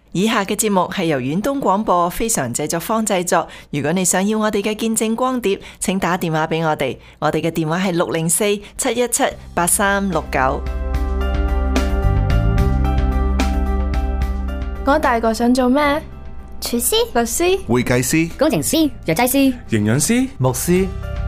以下嘅節目係由遠東廣播非常製作坊製作。如果你想要我哋嘅見證光碟，請打電話俾我哋。我哋嘅電話係604-717-8369。 我大個想做咩？ 廚師、 律師、 會計師、 工程師、藥劑師、 營養師、 牧師。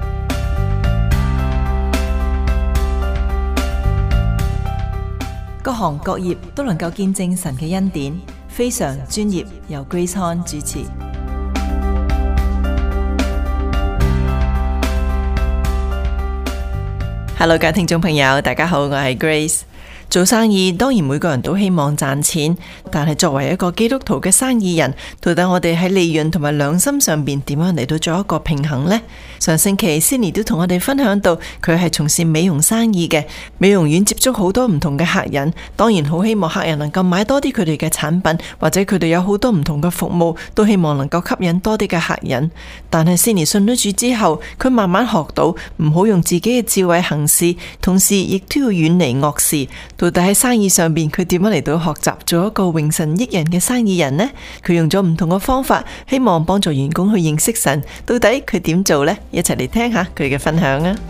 各行各業都能夠見證神嘅恩典，非常專業，由 Grace Han 主持。Hello， 各位聽眾朋友，大家好，我係 Grace。做生意當然每個人都希望賺錢，但係作為一個基督徒嘅生意人，到底我哋喺利潤同埋良心上邊點樣嚟到做一個平衡呢？上星期 Cindy 都同我哋分享到，佢係從事美容生意嘅，美容院接觸好多唔同嘅客人，當然好希望客人能夠買多啲佢哋嘅產品，或者佢哋有好多唔同嘅服務，都希望能夠吸引多啲嘅客人。但係 Cindy 信咗主之後，佢慢慢學到唔好用自己嘅智慧行事，同時亦都要遠離惡事。到底喺生意上邊佢點樣嚟到學習做一個榮神益人嘅生意人呢？佢用咗唔同嘅方法，希望幫助員工去認識神。到底佢點做呢？一齊嚟聽下佢嘅分享啊！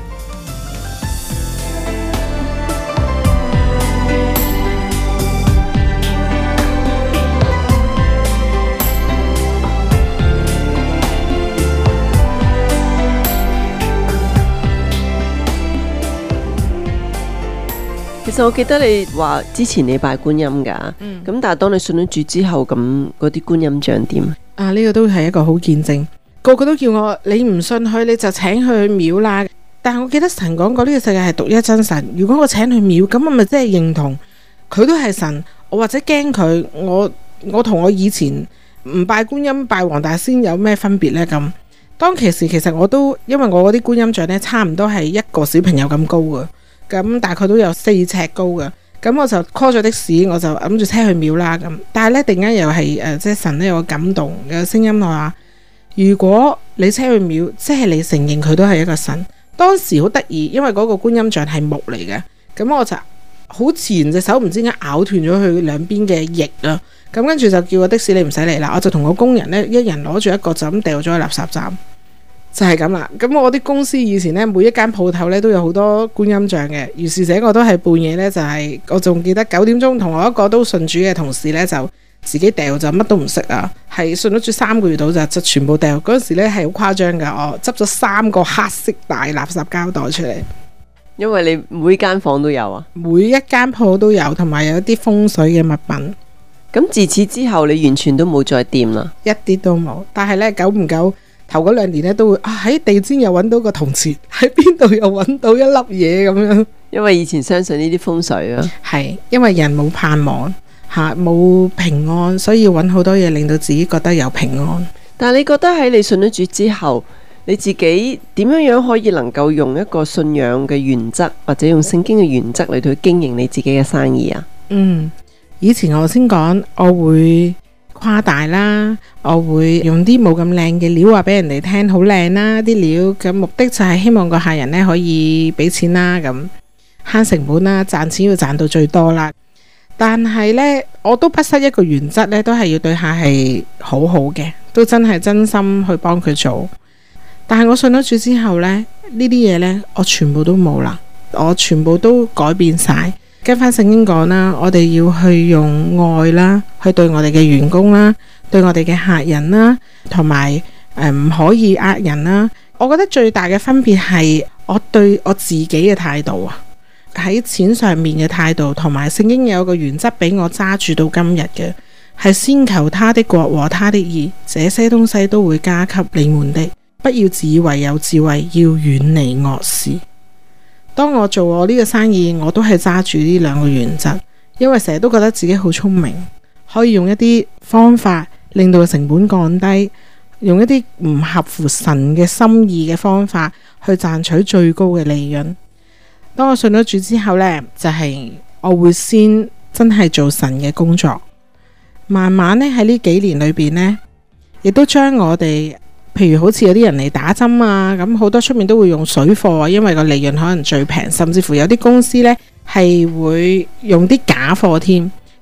其實我記得你話之前你拜觀音㗎，咁但係當你信咗主之後，咁嗰啲觀音像點啊？ 呢個都係一個好見證，個個都叫我你唔信佢你就請佢去廟啦。但係我記得神講過呢個世界係獨一真神，如果我請佢廟，咁我咪即係認同佢都係神，我或者驚佢，我同我以前唔拜觀音拜黃大仙有咩分別呢？咁當其時其實我都因為我嗰啲觀音像呢，差唔多係一個小朋友咁高㗎。咁大概都有4尺高嘅，咁我就 call 咗的士，我就諗住車去廟啦咁。但係呢，突然間又係即係神呢有個感動，有個聲音話：如果你車去廟，即係你承認佢都係一個神。當時好得意，因為嗰個觀音像係木嚟嘅，咁我就好自然隻手唔知點解咬斷咗佢兩邊嘅翼啊。咁跟住就叫個的士你唔使嚟啦，我就同個工人呢，一人攞住一個就咁掉咗去垃圾站。就係咁啦，咁我啲公司以前呢，每一間鋪頭呢都有好多觀音像嘅，於是者我都係半夜呢，就係我仲記得9點鐘同我一個都信主嘅同事呢，就自己掉，就乜都唔識啊，係信咗主3個月到就全部掉。嗰陣時呢係好誇張噶，我執咗3個黑色大垃圾膠袋出嚟。 因為你每間房都有啊， 每一間鋪都有，同埋有啲風水嘅物品。 咁自此之後你完全都冇再掂啦？ 一啲都冇，但係呢，久唔久頭嗰2年咧都會喺地氈又揾到個銅錢，喺邊度又揾到一粒嘢咁樣。 因為以前相信呢啲風水啊， 係因為人冇盼望吓，冇平安，所以要揾好多嘢令到自己覺得有平安。 但係你覺得喺你信咗主之後，你自己點樣可以能夠用一個信仰嘅原則，或者用聖經嘅原則嚟到經營你自己嘅生意啊？ 以前我先講，我會誇大啦，我會用啲冇咁靚嘅料話俾人哋聽好靚啦啲料，咁目的就係希望個客人呢可以俾錢啦，咁慳成本啦，賺錢要賺到最多啦。但係呢，我都不失一個原則呢，都係要對客係好好嘅，都真係真心去幫佢做。但係我信咗主之後呢，呢啲嘢呢，我全部都冇啦，我全部都改變晒。跟翻聖經講啦，我哋要去用愛啦，去對我哋嘅員工啦，對我哋嘅客人啦，同埋唔可以呃人啦。我覺得最大嘅分別係我對我自己嘅態度啊，喺錢上面嘅態度，同埋聖經有個原則俾我揸住到今日嘅，係先求他的國和他的義，這些東西都會加給你們的。不要自以為有智慧，要遠離惡事。當我做我呢個生意，我都係揸住呢2個原則，因為成日都覺得自己好聰明，可以用一啲方法令到成本降低，用一啲唔合乎神嘅心意嘅方法去賺取最高嘅利潤。當我信咗主之後呢，就係我會先真係做神嘅工作，慢慢呢喺呢幾年裏邊呢，亦都將我哋。譬如好似有啲人嚟打針啊，咁好多出面都會用水貨啊，因為個利潤可能最平，甚至乎有啲公司呢係會用啲假貨添。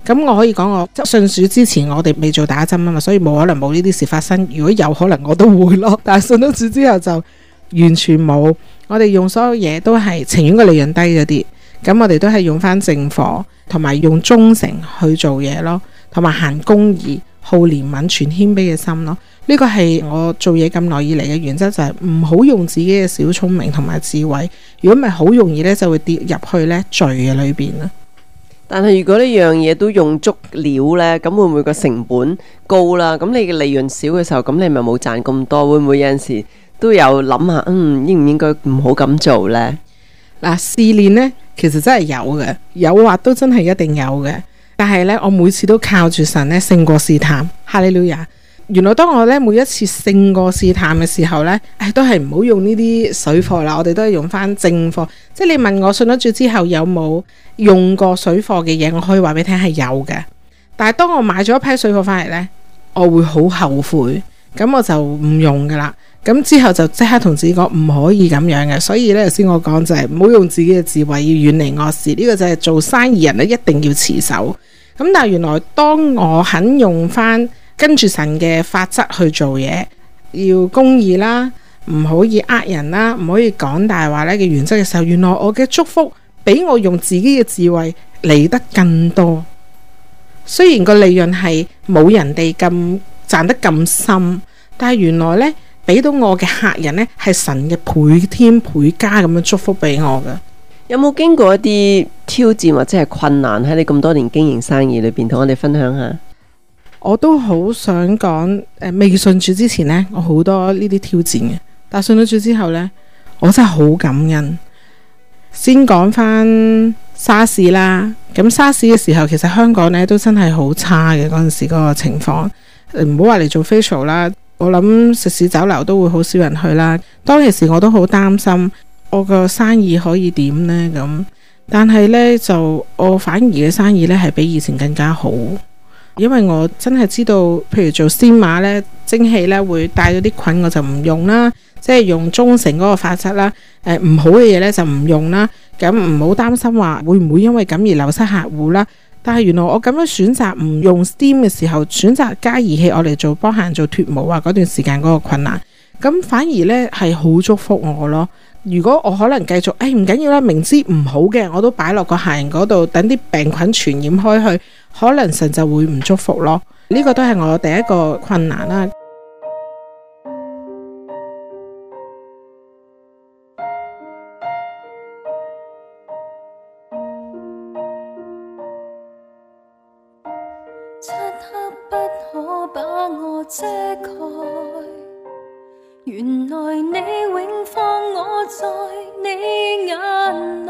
咁我可以講我信主之前我哋未做打針啊嘛，所以冇可能冇呢啲事發生。如果有可能我都會咯，但係信咗主之後就完全冇。我哋用所有嘢都係情願個利潤低咗啲，咁我哋都係用翻正貨，同埋用忠誠去做嘢咯，同埋行公義、好憐憫、全謙卑嘅心咯。呢個係我做嘢咁耐以嚟嘅原則，就係唔好用自己嘅小聰明同埋智慧。如果唔係，好容易呢就會跌入去呢罪嘅裏邊啦。 但係如果呢樣嘢都用足料呢，咁會唔會個成本高啦？咁你嘅利潤少嘅時候，咁你咪冇賺咁多？會唔會有陣時都有諗下，應唔應該唔好咁做呢？ 嗱，試煉呢其實真係有嘅，誘惑都真係一定有嘅。但係呢，我每次都靠住神呢勝過試探。哈利路亞！原來當我呢每一次勝過試探嘅時候呢，都係唔好用呢啲水貨啦，我哋都係用翻正貨。即係你問我信咗主之後有冇用過水貨嘅嘢，我可以話俾你聽係有嘅。但係當我買咗一批水貨翻嚟呢，我會好後悔，咁我就唔用噶啦。咁之後就即刻同自己講唔可以咁樣嘅。所以呢，頭先我講就係唔好用自己嘅智慧，要遠離惡事。呢個就係做生意人咧一定要持守。咁但係原來當我肯用翻跟住神嘅法則去做嘢，要公義啦，唔可以呃人啦，唔可以講大話咧嘅原則嘅時候，原來我嘅祝福比我用自己嘅智慧嚟得更多。雖然個利潤係冇人哋咁賺得咁深，但係原來呢，俾到我嘅客人呢，係神嘅倍添倍加咁樣祝福俾我嘅。 有冇經過一啲挑戰或者係困難喺你咁多年經營生意裏邊，同我哋分享下？ 我都好想講，未信主之前呢，我好多呢啲挑戰嘅，但信咗主之後呢，我真係好感恩。先講翻沙士啦，咁沙士嘅時候，其實香港呢都真係好差嘅，嗰陣時嗰個情況，唔好話嚟做 facial 啦，我諗食肆酒樓都會好少人去啦。當其時我都好擔心我個生意可以點呢咁，但係呢，就我反而嘅生意呢係比以前更加好。因為我真係知道，譬如做鮮馬呢，蒸汽呢會帶咗啲菌，我就唔用啦，即係用忠誠嗰個法則啦。唔好嘅嘢呢就唔用啦。咁唔好擔心話會唔會因為咁而流失客戶啦。但係原來我咁樣選擇唔用 Steam 嘅時候，選擇加儀器我嚟做幫客人做脫毛啊，嗰段時間嗰個困難，咁反而呢係好祝福我咯。如果我可能繼續唔緊要啦，明知唔好嘅我都擺落個客人嗰度，等啲病菌傳染開去，可能神就會唔祝福咯。呢個都係我第一個困難啦。 漆黑不可把我遮蓋，原來你永放我在你眼內，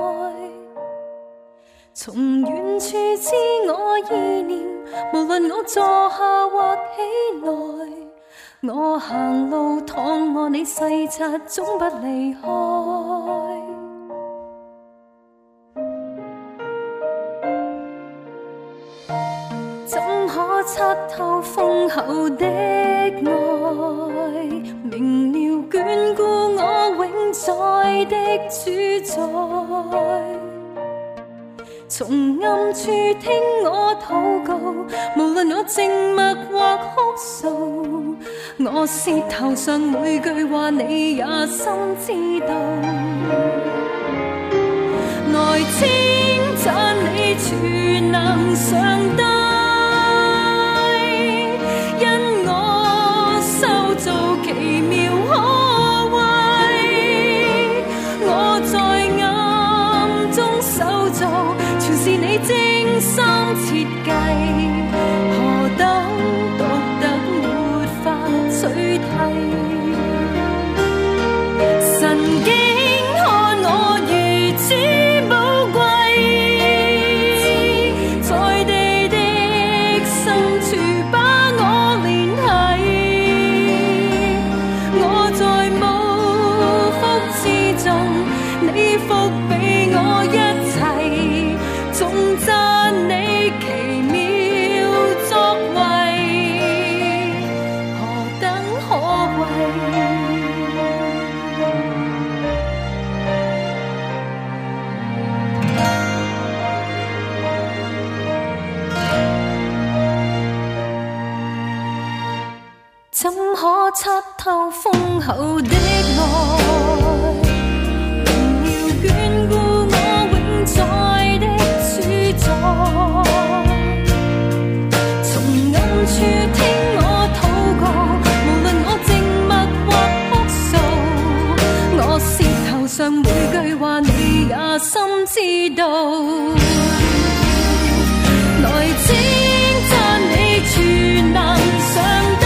從遠處知我意念，無論我坐下或起來，我行路躺臥你細察，總不離開。怎可測透豐厚的愛，明了眷顧我永在的主宰，從暗處聽我禱告，無論我靜默或哭訴，我舌頭上每句話你也心知道，來稱讚你全能上帝。精心設計，何等獨特沒法取替。神竟看我如此寶貴，在地的深處把我連繫。我在無福之中，你福俾我一切。頌讚你奇妙怎可測透豐厚的愛？榮耀眷顧我永在的主宰，從暗處聽我禱告，無論我靜默或哭訴，我舌頭上每句話你也深知道。來稱讚你全能上帝，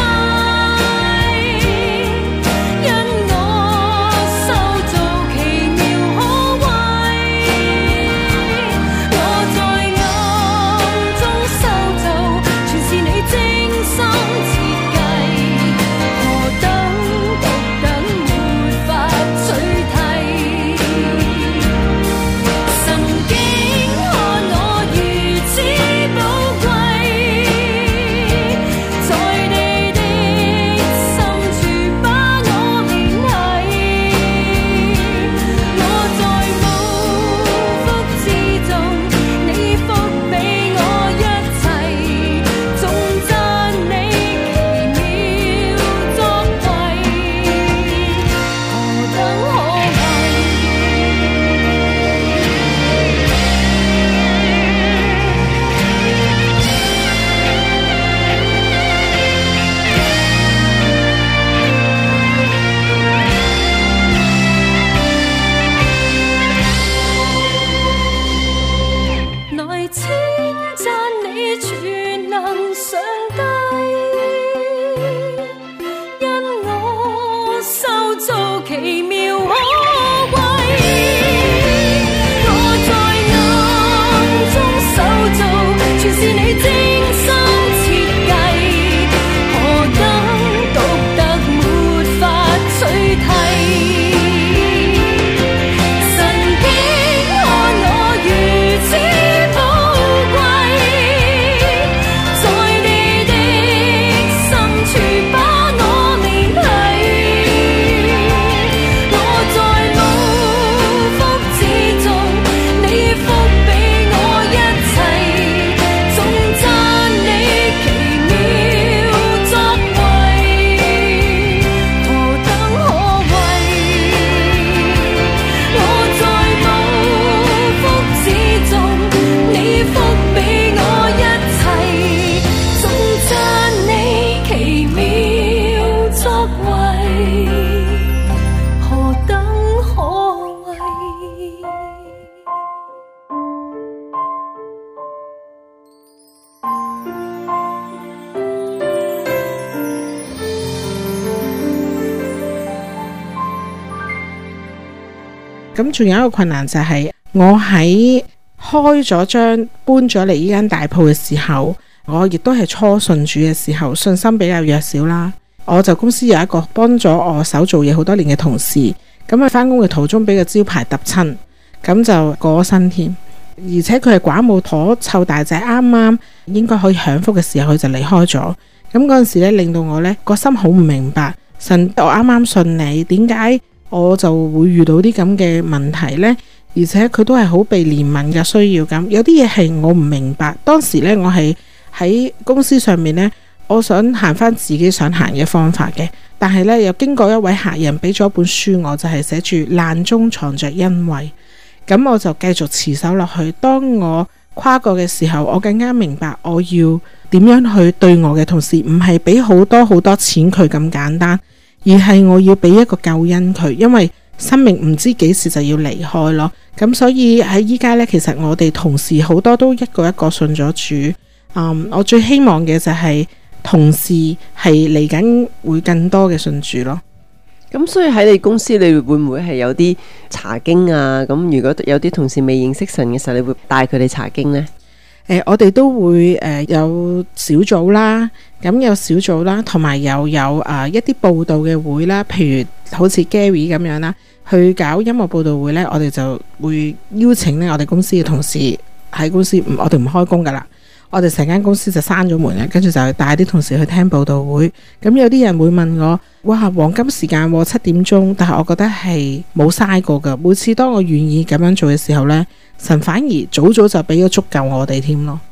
咁仲有一個困難就係我喺開咗張搬咗嚟呢間大鋪嘅時候，我亦都係初信主嘅時候，信心比較弱小啦。我就公司有一個幫咗我手做嘢好多年嘅同事，咁佢返工嘅途中俾個招牌揼親，咁就過咗身添。而且佢係寡母婆湊大仔，啱啱應該可以享福嘅時候，佢就離開咗。咁嗰陣時咧，令到我呢個心好唔明白，神，我啱啱信你，點解我就會遇到啲咁嘅問題呢？而且佢都係好被憐憫嘅需要咁，有啲嘢係我唔明白。當時呢，我係喺公司上面呢，我想行翻自己想行嘅方法嘅，但係呢，又經過一位客人俾咗一本書我，就係寫住難中藏着恩惠，咁我就繼續持守落去。當我跨過嘅時候，我更加明白我要點樣去對我嘅同事，唔係俾好多好多錢佢咁簡單，而係我要俾一個救恩佢，因為生命唔知幾時就要離開咯。咁所以喺依家呢，其實我哋同事好多都一個一個信咗主。我最希望嘅就係同事係嚟緊會更多嘅信主咯。 咁所以喺你公司，你會唔會係有啲查經啊？咁如果有啲同事未認識神嘅時候，你會帶佢哋查經呢？ 我哋都會有小組啦，咁有小組啦，同埋有一啲報道嘅會啦，譬如好似 Gary 咁樣啦，去搞音樂報道會呢，我哋就會邀請呢我哋公司嘅同事喺公司，我哋唔開工噶啦，我哋成間公司就閂咗門啦，跟住就帶啲同事去聽報道會。咁有啲人會問我，哇，黃金時間7點鐘，但係我覺得係冇嘥過噶。每次當我願意咁樣做嘅時候呢，神反而早就俾咗足夠我哋添咯。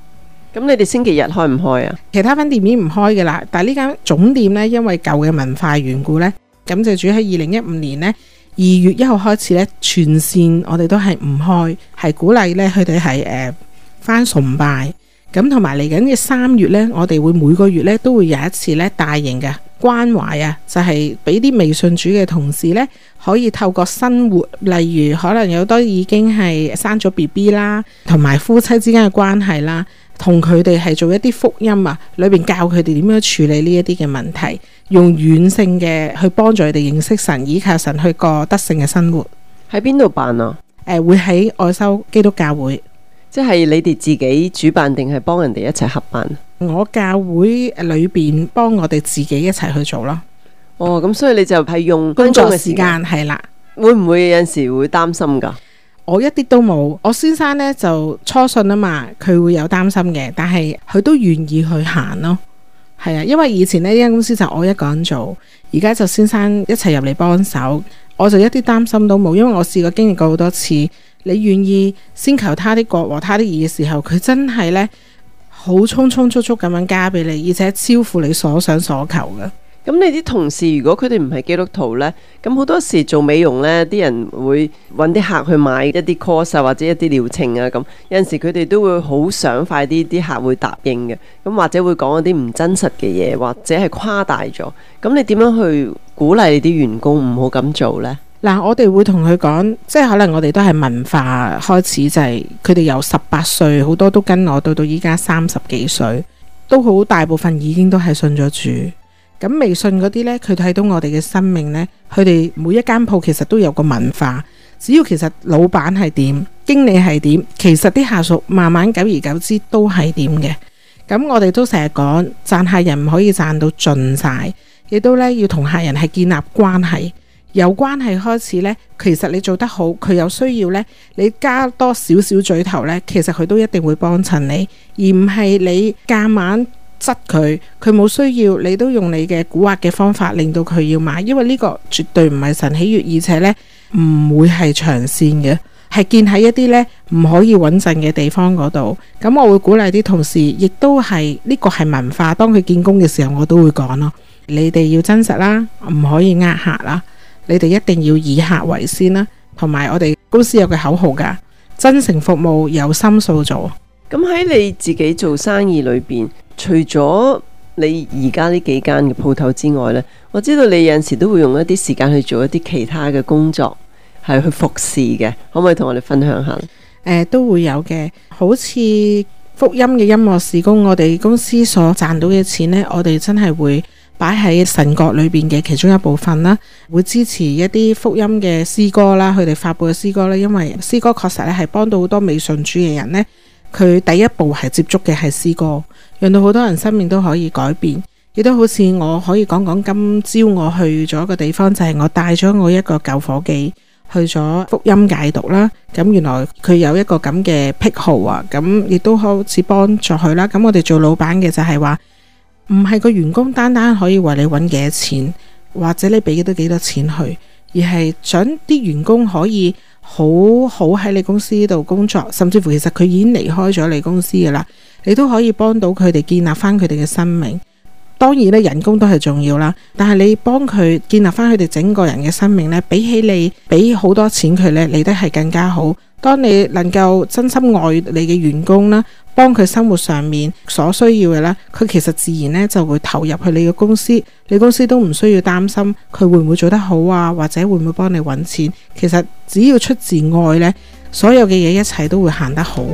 咁你哋星期日開唔開啊？ 其他分店已經唔開嘅啦，但係呢間總店呢，因為舊嘅文化緣故呢，咁就主喺2015年呢2月1號開始呢，全線我哋都係唔開，係鼓勵呢佢哋係返崇拜。咁同埋嚟緊嘅3月呢，我哋會每個月呢都會有一次呢大型嘅關懷啊，就係俾啲未信主嘅同事呢，可以透過生活，例如可能有多已經係生咗 BB 啦，同埋夫妻之間嘅關係啦，同佢哋係做一啲福音啊，裏邊教佢哋點樣處理呢一啲嘅問題，用軟性嘅去幫助佢哋認識神，依靠神去過得勝嘅生活。 喺邊度辦啊？ 會喺愛修基督教會。 即係你哋自己主辦定係幫人哋一齊合辦？ 我教會裏邊幫我哋自己一齊去做咯。 哦，咁所以你就係用工作時間係啦。 會唔會有陣時會擔心㗎？ 我一啲都冇。我先生呢就初信啊嘛，佢會有擔心嘅，但係佢都願意去行咯。係啊，因為以前呢間公司就我一個人做，而家就先生一齊入嚟幫手，我就一啲擔心都冇，因為我試過經歷過好多次。你願意先求他的國和他的義嘅時候，佢真係呢好匆匆促促咁樣加俾你，而且超乎你所想所求嘅。 咁你啲同事如果佢哋唔係基督徒呢，咁好多時做美容呢，啲人會揾啲客去買一啲 course 或者一啲療程啊，咁有陣時佢哋都會好想快啲客會答應嘅，咁或者會講一啲唔真實嘅嘢，或者係誇大咗。咁你點樣去鼓勵你啲員工唔好咁做呢？ 嗱，我哋會同佢講，即係可能我哋都係文化開始，就係佢哋由18歲，好多都跟我到依家30幾歲，都好大部分已經都係信咗主。咁未信嗰啲呢，佢睇到我哋嘅生命呢，佢哋每一間鋪其實都有個文化，只要其實老闆係點，經理係點，其實啲下屬慢慢久而久之都係點嘅。咁我哋都成日講，賺客人唔可以賺到盡晒，亦都呢要同客人係建立關係。由關係開始呢，其實你做得好，佢有需要呢，你加多少少嘴頭呢，其實佢都一定會幫襯你，而唔係你夾硬窒佢，佢冇需要，你都用你嘅蠱惑嘅方法令到佢要買，因為呢個絕對唔係神喜悅，而且呢唔會係長線嘅，係建喺一啲呢唔可以穩陣嘅地方嗰度。咁我會鼓勵啲同事，亦都係呢個係文化，當佢見工嘅時候我都會講咯，你哋要真實啦，唔可以呃客啦。你哋一定要以客為先啦，同埋我哋公司有個口號噶，真誠服務，有心塑造。 咁喺你自己做生意裏邊，除咗你而家呢幾間嘅鋪頭之外呢，我知道你有陣時都會用一啲時間去做一啲其他嘅工作，係去服侍嘅，可唔可以同我哋分享下？ 都會有嘅，好似福音嘅音樂事工，我哋公司所賺到嘅錢呢，我哋真係會擺喺神國裏邊嘅其中一部分啦，會支持一啲福音嘅詩歌啦，佢哋發佈嘅詩歌啦，因為詩歌確實咧係幫到好多未信主嘅人呢，佢第一步係接觸嘅係詩歌，讓到好多人生命都可以改變。亦都好似我可以講講今朝我去咗一個地方，就係我帶咗我一個舊伙計去咗福音解讀啦。咁原來佢有一個咁嘅癖好啊，咁亦都好似幫助佢啦。咁我哋做老闆嘅就係話，唔係個員工單單可以為你揾幾多錢，或者你俾幾多錢去，而係想啲員工可以好好喺你公司度工作，甚至乎其實佢已經離開咗你公司噶啦，你都可以幫到佢哋建立翻佢哋嘅生命。當然咧，人工都係重要啦，但係你幫佢建立翻佢哋整個人嘅生命呢，比起你俾好多錢佢呢，嚟得係更加好。當你能夠真心愛你嘅員工啦，幫佢生活上面所需要嘅啦，佢其實自然呢就會投入去你嘅公司，你公司都唔需要擔心佢會唔會做得好啊，或者會唔會幫你揾錢。其實只要出自愛呢，所有嘅嘢一齊都會行得好。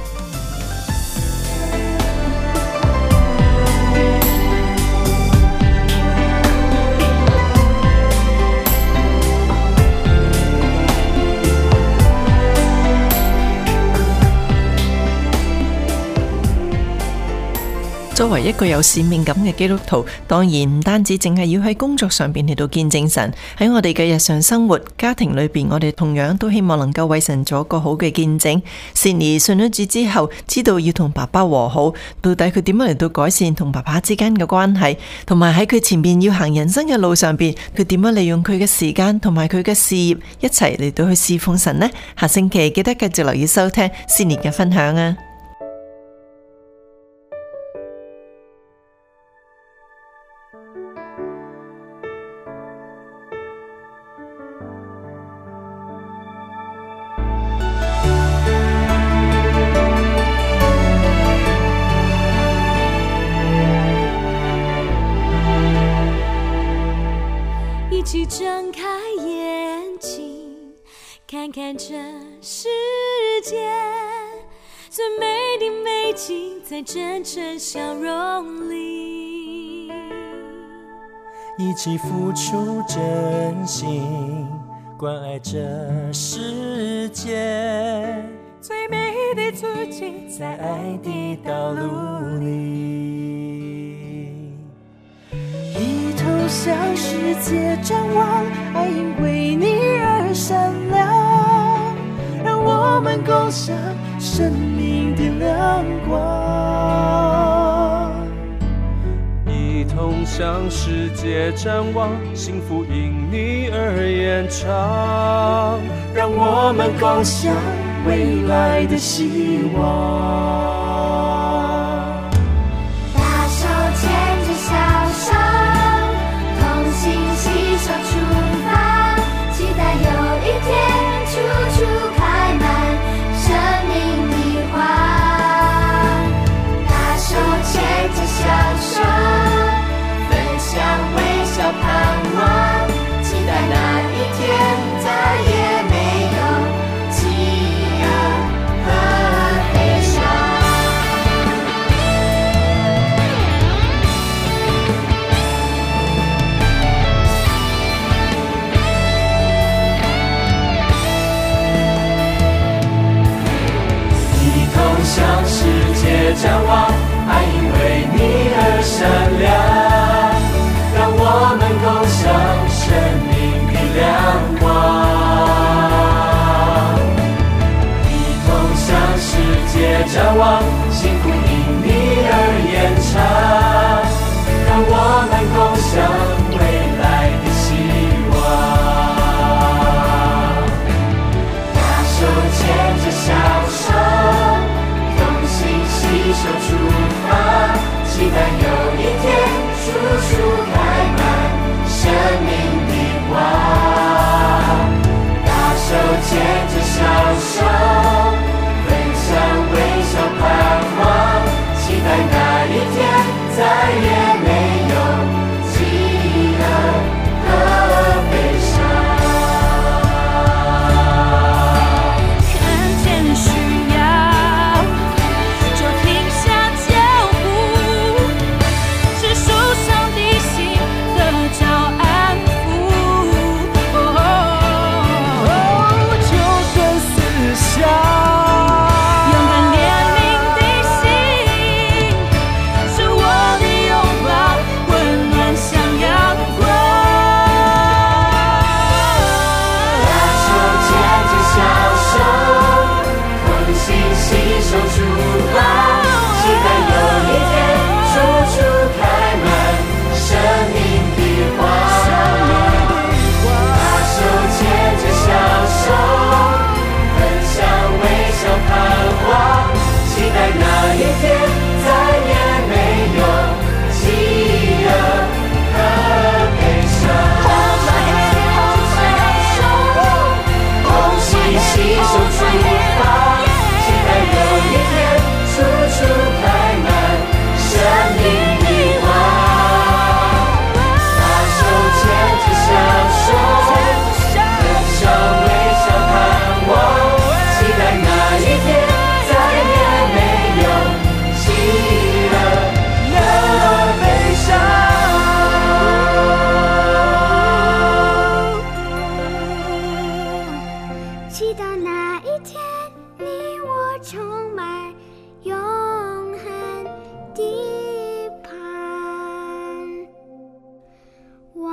作為一個有使命感嘅基督徒，當然唔單止淨係要喺工作上邊嚟到見證神，喺我哋嘅日常生活、家庭裏邊，我哋同樣都希望能夠為神做一個好嘅見證。Sydney信咗主之後，知道要同爸爸和好，到底佢點樣嚟到改善同爸爸之間嘅關係，同埋喺佢前面要行人生嘅路上邊，佢點樣利用佢嘅時間同埋佢嘅事業一齊嚟到去侍奉神呢？下星期記得繼續留意收聽 Sydney 嘅分享啊！ 起睁开眼睛，看看这世界最美的美景，在真诚笑容里， 一起付出真心，关爱这世界最美的足迹，在爱的道路里，一同向世界展望，爱因为你而闪亮，让我们共享生命的亮光， 一同向世界展望，幸福因你而延长， 让我们共享未来的希望。 大手牵着小手，同心携手出发，期待有一天处处开满生命的花。大手牵着小手， 分享微笑盼望，期待那一天再也没有饥饿和悲伤。一同向世界展望，爱因为你而闪亮，让我们共享生命的亮光，一同向世界展望，幸福因你而延长，让我们共享未来的希望。大手牵着小手，同心携手出发，期待有一天处处开满生命的花。大手牵着小手，分享微笑盼望，期待那一天再也没有饥饿和悲伤。 看见需要就停下脚步，是受伤的心得着安抚。 就算思想勇敢怜悯的心，是我的拥抱，温暖像阳光。 大手牵着小手，同心携手出发，期待有一天处处开满生命的花。大手牵着小手，分享微笑盼望，期待那一天再也没有饥饿和悲伤。同心携手出发，期待有一天处处开满生命的花。大手牵着小手，分享微笑盼望，期待那一天再也没有饥饿和悲伤。 直到那一天，你我充满永恒的盼望。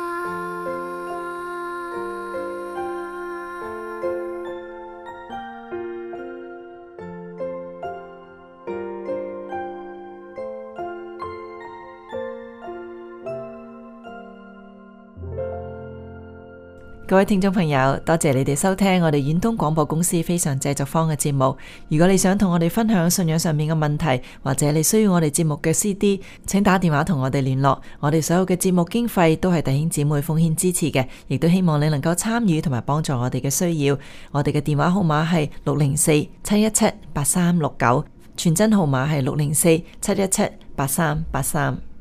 各位聽眾朋友，多謝你哋收聽我哋遠東廣播公司非常製作坊嘅節目。如果你想同我哋分享信仰上面嘅問題，或者你需要我哋節目嘅 CD， 請打電話同我哋聯絡。我哋所有嘅節目經費都係弟兄姊妹奉獻支持嘅，亦都希望你能夠參與同埋幫助我哋嘅需要。我哋嘅電話號碼係604-717-8369，傳真號碼係604-717-8383。